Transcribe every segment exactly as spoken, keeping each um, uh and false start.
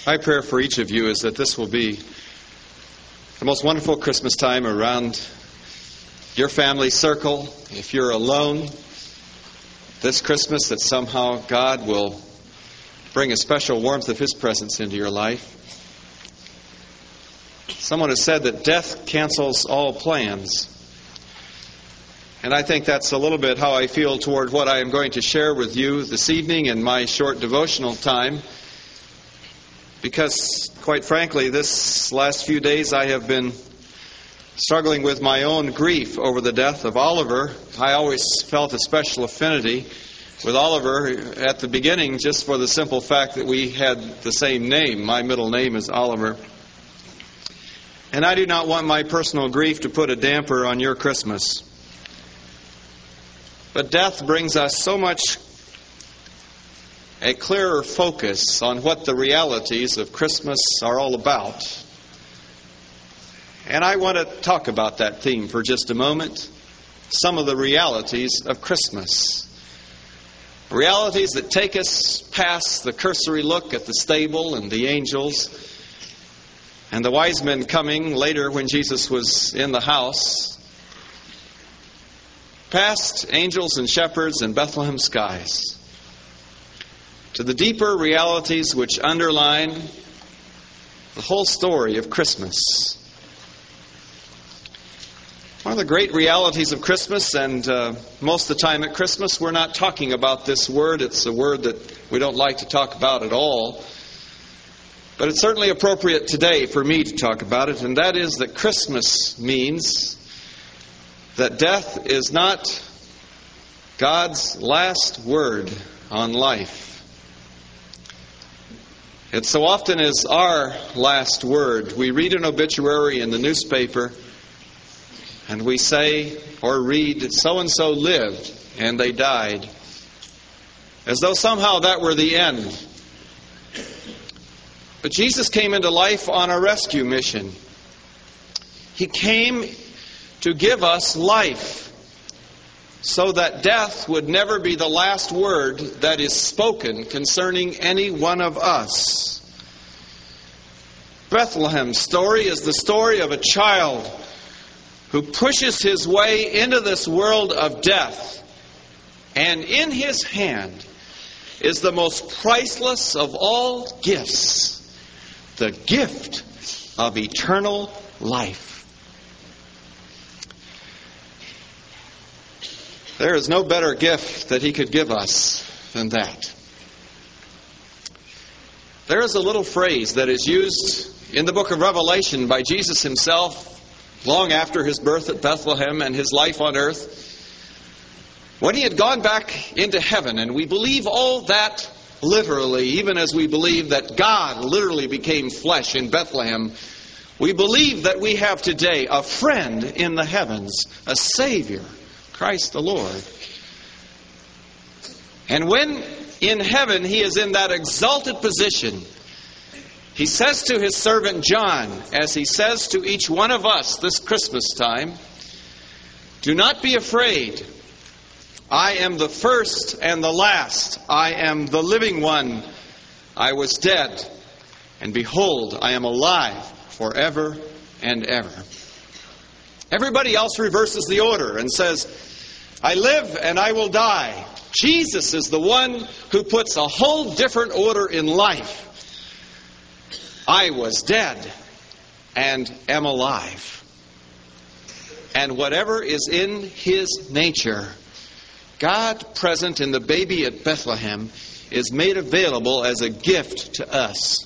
My prayer for each of you is that this will be the most wonderful Christmas time around your family circle. If you're alone this Christmas, that somehow God will bring a special warmth of His presence into your life. Someone has said that death cancels all plans. And I think that's a little bit how I feel toward what I am going to share with you this evening in my short devotional time. Because, quite frankly, this last few days I have been struggling with my own grief over the death of Oliver. I always felt a special affinity with Oliver at the beginning, just for the simple fact that we had the same name. My middle name is Oliver. And I do not want my personal grief to put a damper on your Christmas. But death brings us so much a clearer focus on what the realities of Christmas are all about. And I want to talk about that theme for just a moment. Some of the realities of Christmas. Realities that take us past the cursory look at the stable and the angels and the wise men coming later when Jesus was in the house. Past angels and shepherds and Bethlehem skies. To the deeper realities which underline the whole story of Christmas. One of the great realities of Christmas, and uh, most of the time at Christmas, we're not talking about this word. It's a word that we don't like to talk about at all. But it's certainly appropriate today for me to talk about it, and that is that Christmas means that death is not God's last word on life. It so often is our last word. We read an obituary in the newspaper and we say or read, so-and-so lived and they died. As though somehow that were the end. But Jesus came into life on a rescue mission. He came to give us life so that death would never be the last word that is spoken concerning any one of us. Bethlehem's story is the story of a child who pushes his way into this world of death. And in his hand is the most priceless of all gifts, the gift of eternal life. There is no better gift that He could give us than that. There is a little phrase that is used in the book of Revelation by Jesus Himself long after His birth at Bethlehem and His life on earth. When He had gone back into heaven, and we believe all that literally, even as we believe that God literally became flesh in Bethlehem, we believe that we have today a friend in the heavens, a Savior, Christ the Lord. And when in heaven He is in that exalted position, He says to His servant John, as He says to each one of us this Christmas time, do not be afraid. I am the first and the last. I am the living one. I was dead, and behold, I am alive forever and ever. Everybody else reverses the order and says, I live and I will die. Jesus is the one who puts a whole different order in life. I was dead and am alive. And whatever is in His nature, God present in the baby at Bethlehem, is made available as a gift to us.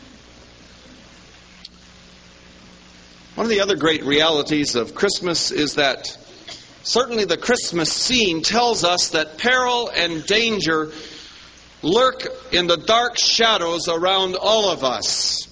One of the other great realities of Christmas is that certainly the Christmas scene tells us that peril and danger lurk in the dark shadows around all of us.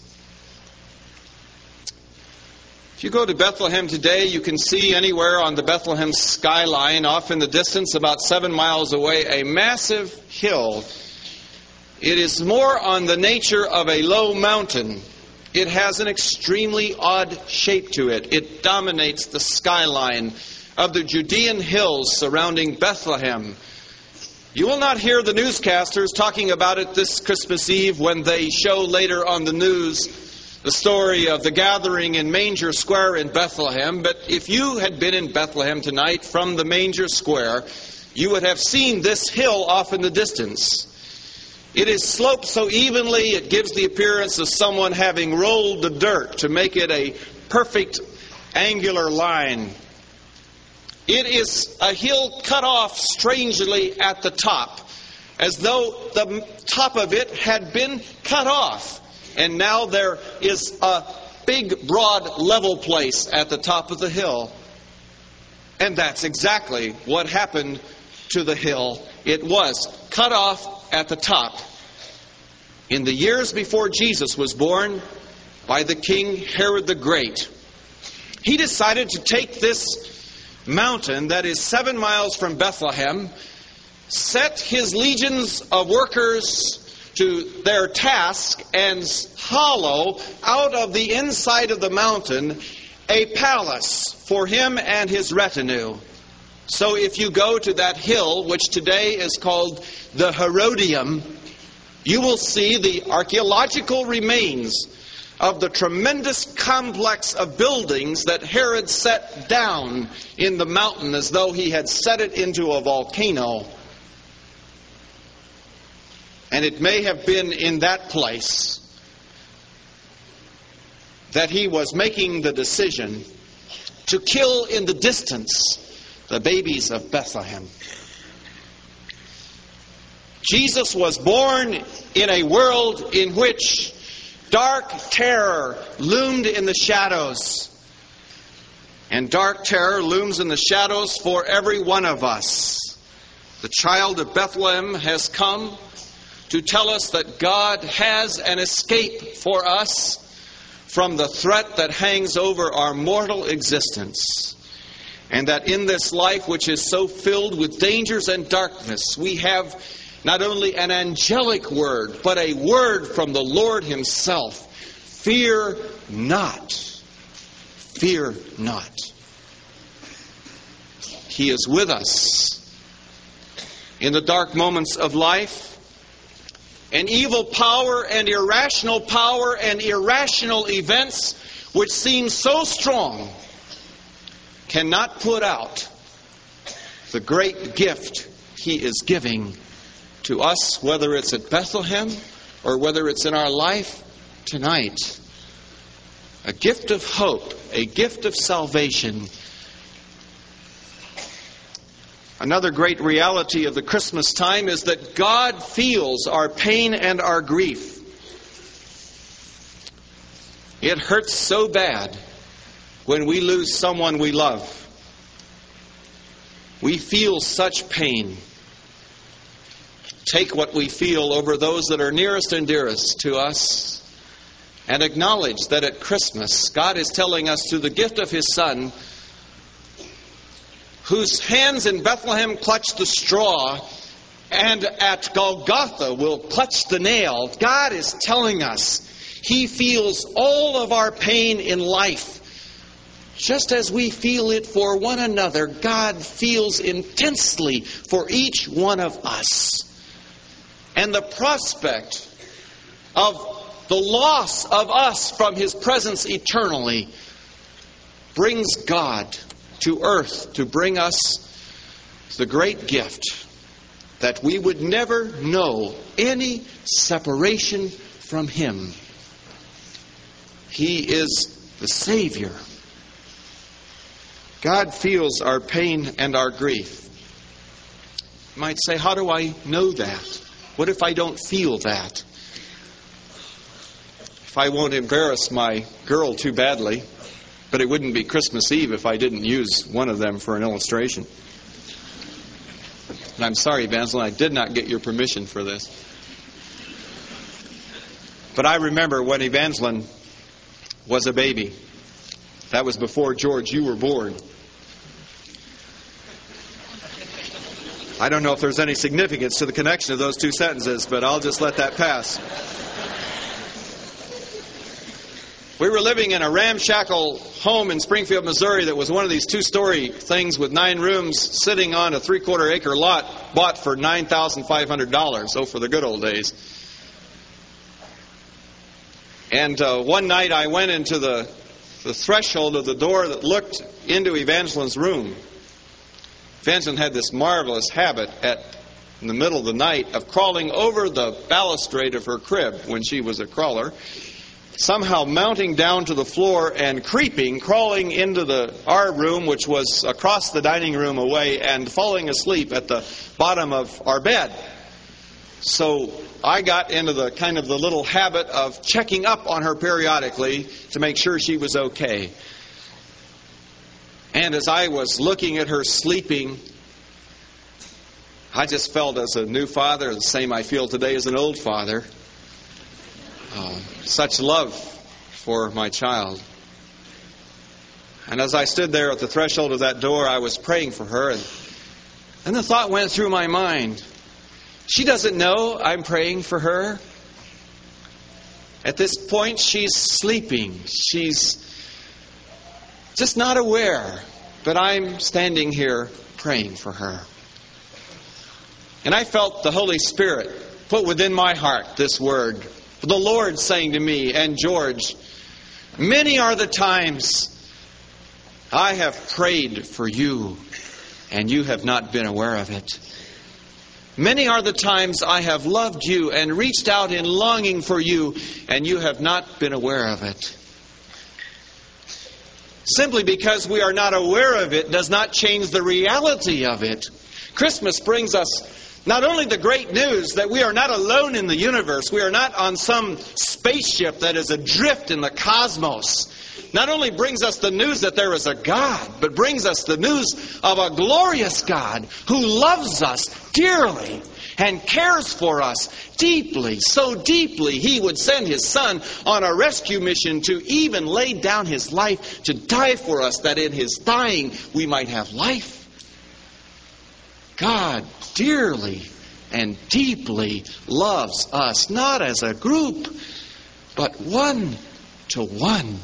If you go to Bethlehem today, you can see anywhere on the Bethlehem skyline, off in the distance, about seven miles away, a massive hill. It is more on the nature of a low mountain. It has an extremely odd shape to it. It dominates the skyline of the Judean hills surrounding Bethlehem. You will not hear the newscasters talking about it this Christmas Eve when they show later on the news the story of the gathering in Manger Square in Bethlehem. But if you had been in Bethlehem tonight from the Manger Square, you would have seen this hill off in the distance. It is sloped so evenly, it gives the appearance of someone having rolled the dirt to make it a perfect angular line. It is a hill cut off strangely at the top, as though the top of it had been cut off. And now there is a big, broad, level place at the top of the hill. And that's exactly what happened to the hill. It was cut off at the top. In the years before Jesus was born, by the king Herod the Great, he decided to take this mountain that is seven miles from Bethlehem, set his legions of workers to their task, and hollow out of the inside of the mountain a palace for him and his retinue. So if you go to that hill, which today is called the Herodium, you will see the archaeological remains of the tremendous complex of buildings that Herod set down in the mountain as though he had set it into a volcano. And it may have been in that place that he was making the decision to kill in the distance the babies of Bethlehem. Jesus was born in a world in which dark terror loomed in the shadows. And dark terror looms in the shadows for every one of us. The child of Bethlehem has come to tell us that God has an escape for us from the threat that hangs over our mortal existence. And that in this life, which is so filled with dangers and darkness, we have not only an angelic word, but a word from the Lord Himself. Fear not. Fear not. He is with us in the dark moments of life. And evil power and irrational power and irrational events which seem so strong cannot put out the great gift He is giving to us, whether it's at Bethlehem or whether it's in our life tonight. A gift of hope, a gift of salvation. Another great reality of the Christmas time is that God feels our pain and our grief. It hurts so bad when we lose someone we love. We feel such pain. Take what we feel over those that are nearest and dearest to us and acknowledge that at Christmas, God is telling us through the gift of His Son, whose hands in Bethlehem clutched the straw and at Golgotha will clutch the nail. God is telling us He feels all of our pain in life. Just as we feel it for one another, God feels intensely for each one of us. And the prospect of the loss of us from His presence eternally brings God to earth to bring us the great gift that we would never know any separation from Him. He is the Savior. God feels our pain and our grief. You might say, how do I know that? What if I don't feel that? If I won't embarrass my girl too badly, but it wouldn't be Christmas Eve if I didn't use one of them for an illustration. And I'm sorry, Evangeline, I did not get your permission for this. But I remember when Evangeline was a baby. That was before, George, you were born. I don't know if there's any significance to the connection of those two sentences, but I'll just let that pass. We were living in a ramshackle home in Springfield, Missouri that was one of these two-story things with nine rooms sitting on a three-quarter acre lot bought for nine thousand five hundred dollars. Oh, for the good old days. And uh, one night I went into the, the threshold of the door that looked into Evangeline's room. Evangeline had this marvelous habit at in the middle of the night of crawling over the balustrade of her crib when she was a crawler, somehow mounting down to the floor and creeping, crawling into the our room, which was across the dining room away, and falling asleep at the bottom of our bed. So I got into the kind of the little habit of checking up on her periodically to make sure she was okay. And as I was looking at her sleeping, I just felt as a new father, the same I feel today as an old father, uh, such love for my child. And as I stood there at the threshold of that door, I was praying for her, and then the thought went through my mind, she doesn't know I'm praying for her. At this point, she's sleeping. She's just not aware, but I'm standing here praying for her. And I felt the Holy Spirit put within my heart this word. The Lord saying to me and George, many are the times I have prayed for you and you have not been aware of it. Many are the times I have loved you and reached out in longing for you and you have not been aware of it. Simply because we are not aware of it does not change the reality of it. Christmas brings us not only the great news that we are not alone in the universe, we are not on some spaceship that is adrift in the cosmos. Not only brings us the news that there is a God, but brings us the news of a glorious God who loves us dearly and cares for us deeply, so deeply He would send His Son on a rescue mission to even lay down His life to die for us, that in His dying we might have life. God dearly and deeply loves us, not as a group, but one to one.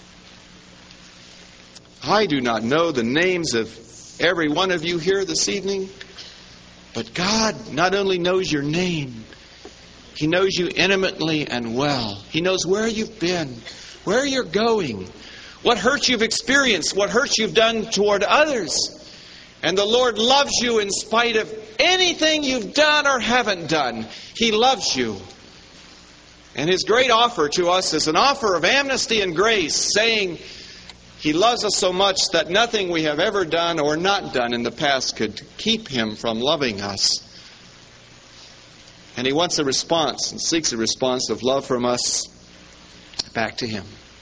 I do not know the names of every one of you here this evening, but God not only knows your name, He knows you intimately and well. He knows where you've been, where you're going, what hurt you've experienced, what hurt you've done toward others. And the Lord loves you in spite of anything you've done or haven't done. He loves you. And His great offer to us is an offer of amnesty and grace, saying He loves us so much that nothing we have ever done or not done in the past could keep Him from loving us. And He wants a response and seeks a response of love from us back to Him.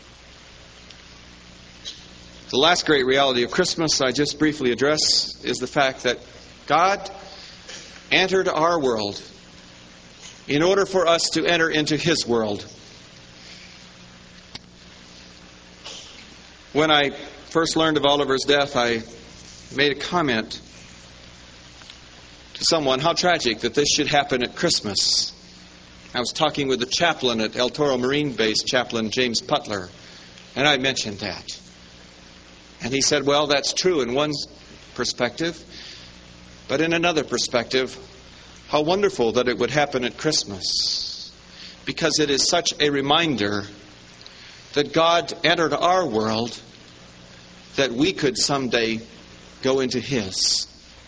The last great reality of Christmas I just briefly address is the fact that God entered our world in order for us to enter into His world. When I first learned of Oliver's death, I made a comment to someone, how tragic that this should happen at Christmas. I was talking with the chaplain at El Toro Marine Base, Chaplain James Putler, and I mentioned that. And he said, well, that's true in one perspective, but in another perspective, how wonderful that it would happen at Christmas, because it is such a reminder that God entered our world that we could someday go into His.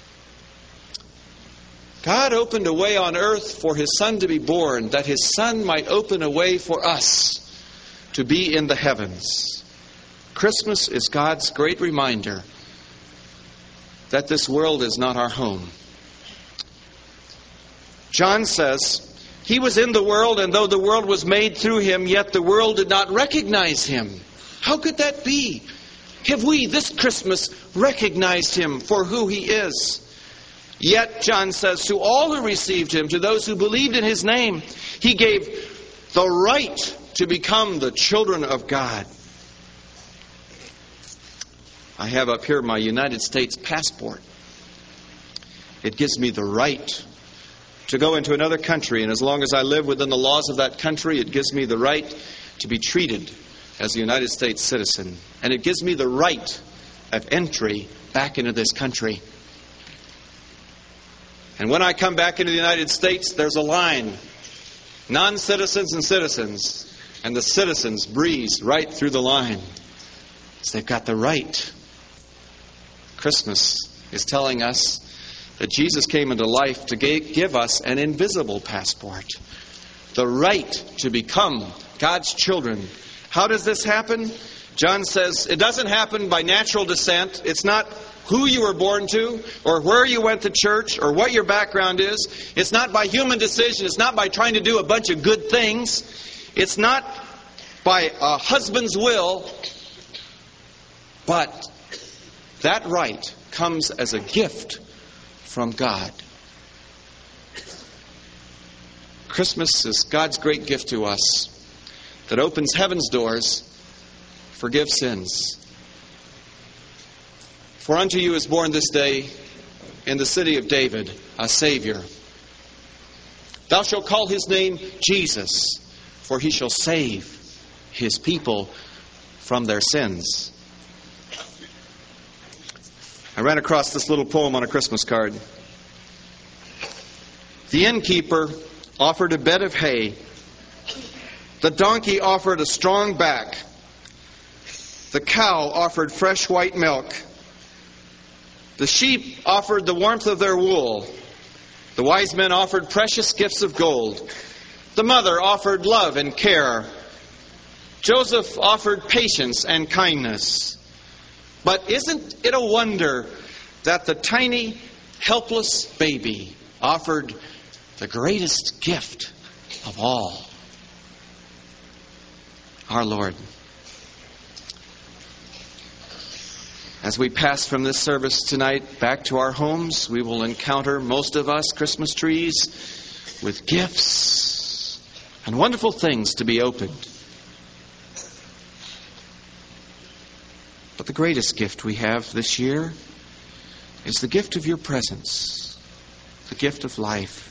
God opened a way on earth for His Son to be born, that His Son might open a way for us to be in the heavens. Christmas is God's great reminder that this world is not our home. John says, He was in the world, and though the world was made through Him, yet the world did not recognize Him. How could that be? Have we this Christmas recognized Him for who He is? Yet, John says, to all who received Him, to those who believed in His name, He gave the right to become the children of God. I have up here my United States passport. It gives me the right to go into another country, and as long as I live within the laws of that country, it gives me the right to be treated as a United States citizen, and it gives me the right of entry back into this country. And when I come back into the United States, there's a line, non-citizens and citizens, and the citizens breeze right through the line. So they've got the right. Christmas is telling us that Jesus came into life to give us an invisible passport, the right to become God's children. How does this happen? John says it doesn't happen by natural descent. It's not who you were born to or where you went to church or what your background is. It's not by human decision. It's not by trying to do a bunch of good things. It's not by a husband's will. But that right comes as a gift from God. Christmas is God's great gift to us that opens heaven's doors, forgives sins. For unto you is born this day in the city of David a Savior. Thou shalt call his name Jesus, for he shall save his people from their sins. I ran across this little poem on a Christmas card. The innkeeper offered a bed of hay. The donkey offered a strong back. The cow offered fresh white milk. The sheep offered the warmth of their wool. The wise men offered precious gifts of gold. The mother offered love and care. Joseph offered patience and kindness. But isn't it a wonder that the tiny, helpless baby offered the greatest gift of all? Our Lord. As we pass from this service tonight back to our homes, we will encounter, most of us, Christmas trees with gifts and wonderful things to be opened. But the greatest gift we have this year is the gift of your presence, the gift of life.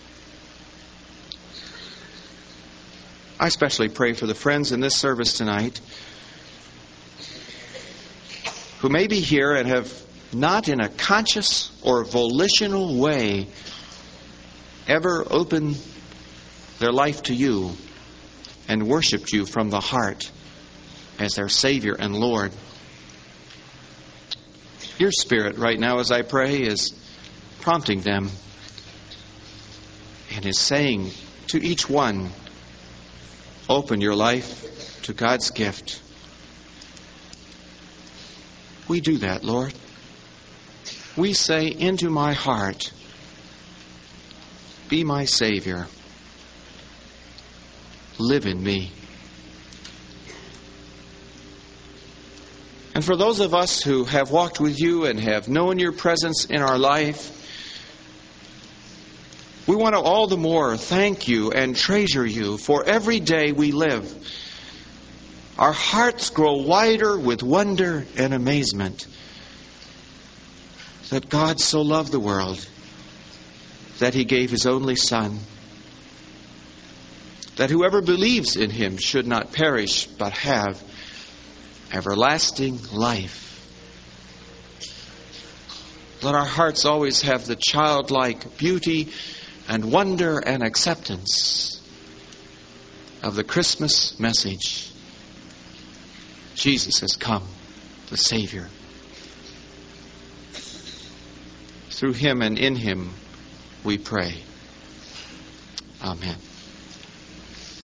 I especially pray for the friends in this service tonight who may be here and have not in a conscious or volitional way ever opened their life to you and worshiped you from the heart as their Savior and Lord. Your Spirit right now, as I pray, is prompting them and is saying to each one, open your life to God's gift. We do that, Lord. We say, into my heart, be my Savior. Live in me. And for those of us who have walked with you and have known your presence in our life, we want to all the more thank you and treasure you for every day we live. Our hearts grow wider with wonder and amazement that God so loved the world that he gave his only Son, that whoever believes in him should not perish but have everlasting life. Let our hearts always have the childlike beauty and wonder and acceptance of the Christmas message. Jesus has come, the Savior. Through him and in him we pray. Amen.